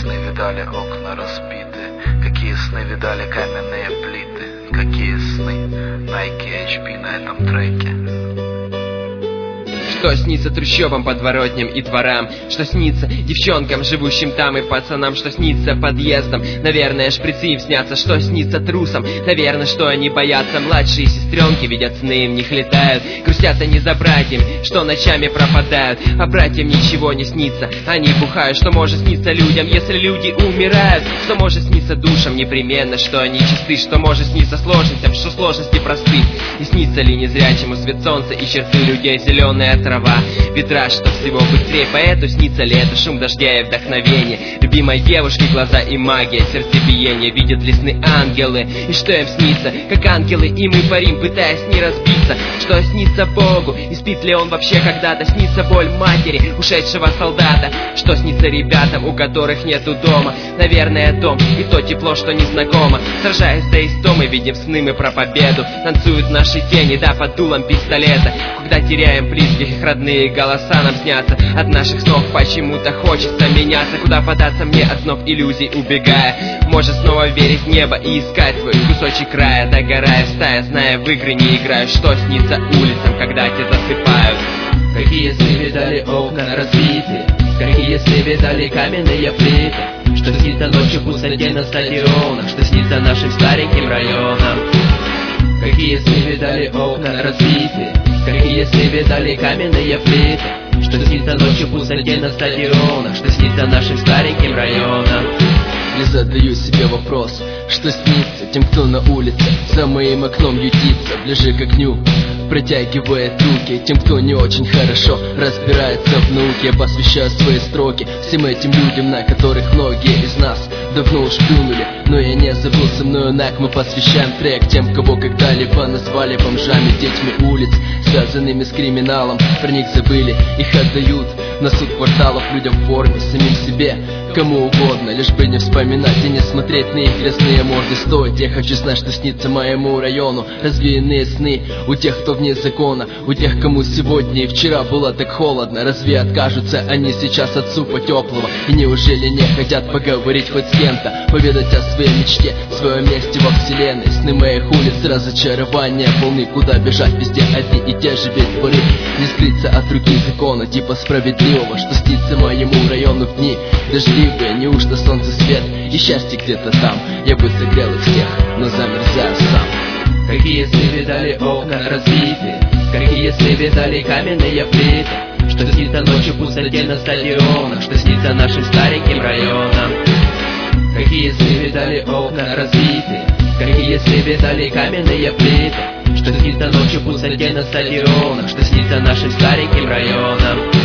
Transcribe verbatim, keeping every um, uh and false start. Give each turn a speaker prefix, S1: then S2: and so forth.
S1: сны видали окна разбиты? Какие сны видали каменные плиты? Какие сны? Nike эйч пи на этом треке.
S2: Что снится трущобам, подворотням и дворам? Что снится девчонкам, живущим там, и пацанам? Что снится подъездом? Наверное, шприцы им снятся. Что снится трусам? Наверное, что они боятся. Младшие сестренки видят сны, им них летают. Грустят они за братьями, что ночами пропадают. А братьям ничего не снится, они бухают. Что может сниться людям, если люди умирают? Что может сниться душам непременно, что они чисты? Что может сниться сложностям, что сложности просты? И снится ли незрячему свет солнца и черты людей? Зеленая трава, ветра, что всего быстрее. Поэту снится лето, шум дождя и вдохновение. Любимой девушки глаза и магия, сердцебиение. Видят ли сны ангелы, и что им снится? Как ангелы, и мы парим, пытаясь не разбиться. Что снится Богу, и спит ли он вообще когда-то? Снится боль матери, ушедшего солдата. Что снится ребятам, у которых нету дома? Наверное, дом, и то тепло, что незнакомо. Сражаясь до истомы, видим сны мы про победу. Танцуют наши тени, да, под дулом пистолета. Когда теряем близких, их родные голоса нам снятся. От наших снов почему-то хочется меняться. Куда податься мне от снов иллюзий убегая? Может снова верить в небо и искать свой кусочек края. Догорая стая, зная в игры не играю. Что снится улицам, когда те засыпают?
S3: Какие сны видали окна разбиты? Какие сны видали каменные плиты? Что снится ночью пустоте на стадионах? Что снится нашим стареньким районам? Какие сны видали окна разбиты? Какие сны видали каменные плиты? Что снится ночью пустоте на стадионах? Что снится нашим стареньким районам?
S4: Не задаю себе вопрос, что снится тем, кто на улице за моим окном ютится, ближе к огню протягивает руки тем, кто не очень хорошо разбирается в науке. Я посвящаю свои строки всем этим людям, на которых многие из нас давно уж плюнули. Но я не забыл, со мной нак мы посвящаем трек тем, кого когда-либо назвали бомжами, детьми улиц, связанными с криминалом. Про них забыли, их отдают на суд кварталов людям в форме, самим себе, кому угодно, лишь бы не вспоминать и не смотреть на их грязные морды. Стоит, я хочу знать, что снится моему району. Развеянные сны у тех, кто вне закона, у тех, кому сегодня и вчера было так холодно. Разве откажутся они сейчас от супа теплого? И неужели не хотят поговорить хоть с кем-то, поведать о своей мечте, своем месте во вселенной? Сны моих улиц, разочарования полны, куда бежать, везде одни и те же ведь дворы. Не скрыться от руки закона, типа справедливого. Что снится моему району в дни дождливые? Неужто солнце свет и счастье где-то там? Я бы согрел их всех, но замерзаю сам.
S3: Какие сны видали окна разбиты? Какие сны видали каменные плиты? Что снится ночью пустоте на стадионах? Что снится нашим стареньким районам? Какие сны видали окна разбиты? Какие сны видали каменные плиты? Что снится ночью пустоте на стадионах? Что снится нашим стареньким районам?